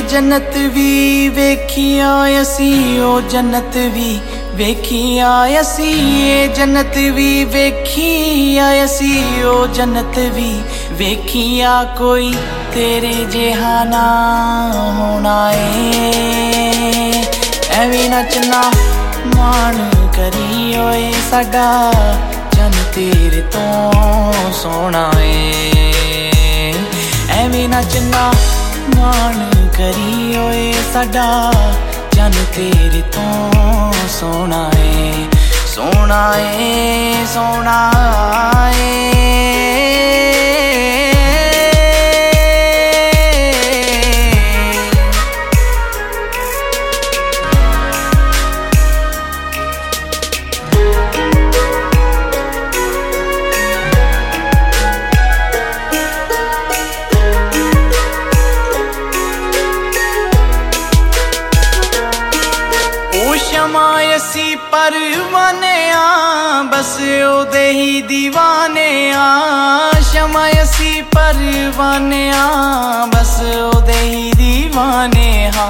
जन्नत भी वेखिया असी ओ जन्नत भी वेखिया असी जन्नत भी वेखिया असी ओ जन्नत भी वेखिया कोई तेरे जिहा ना होना है एवें नचना मान करी ओए साडा चन तेरे तो सोना है एवें नचना मान करी ओए साडा चन तेरे तो सोना है सोना है सोना है। शमायसी परवाने बस ओदे ही दीवाने शमायसी परवाने बस ओदे ही दीवाने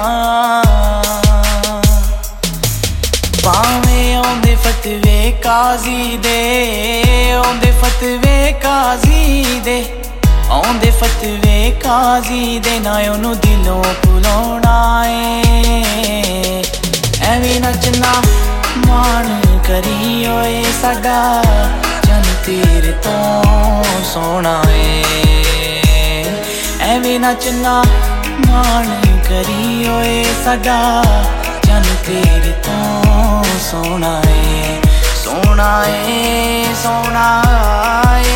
भावें आउंदे फतवे काजी दे आउंदे फतवे काजी दे आउंदे फतवे काजी दे ना ओनू दिलों भुलाउणा है एवें नचना मान करी ओए साडा चन तेरे तो सोना है एवें नचना मान करी ओए साडा चन तेरे तो सोना है सोना है सोना है।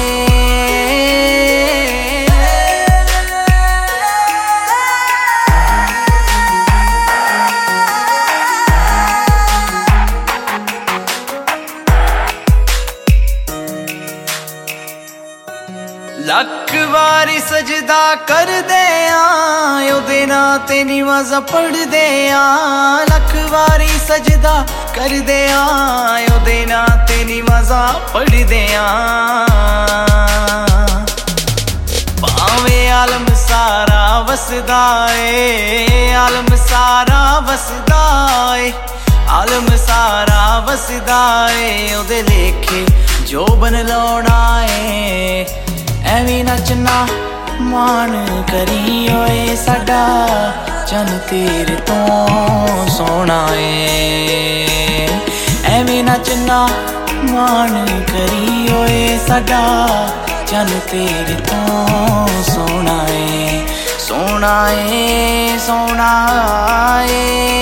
लख वारी सजदा कर दे ओदे नां ते नमाज़ां पढ़ दे लख वारी सजदा कर दे ओदे नां ते नमाज़ां पढ़ दे भावें आलम सारा वसदा है आलम सारा वसदा है आलम सारा वसदा है ओदे लेखे जो बन लाउणा है एवें नचना मान करी ओए साडा चन तेरे तो सोना है एवें नचना मान करी ओए साडा चन तेरे तो सोना है सोना है सोना है।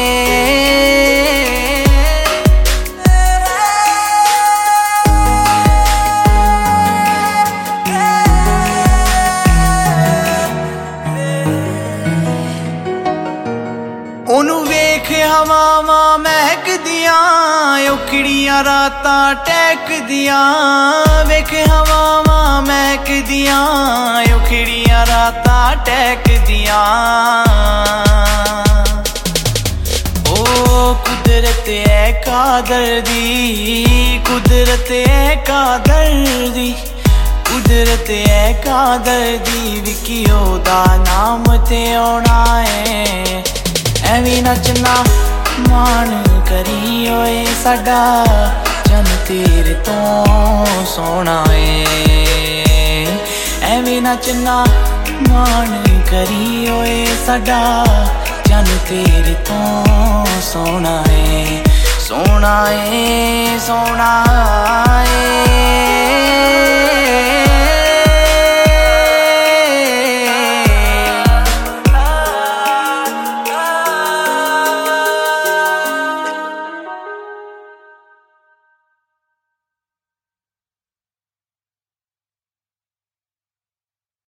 ओनू वेख हवावां महकदियां उखड़ियां रातां टहकदियां वेख हवावां महकदियां उखड़ियां रातां टहकदियां ओ कुदरत है कादर दी कुदरत है कादर दी कुदरत है कादर दी विकी ओदा नाम ते आउणा है एवें नचना मान करी ओए साडा चन तेरे तो सोना है एवें नचना मान करी ओए साडा चन तेरे तो सोना है सोना है सोना है।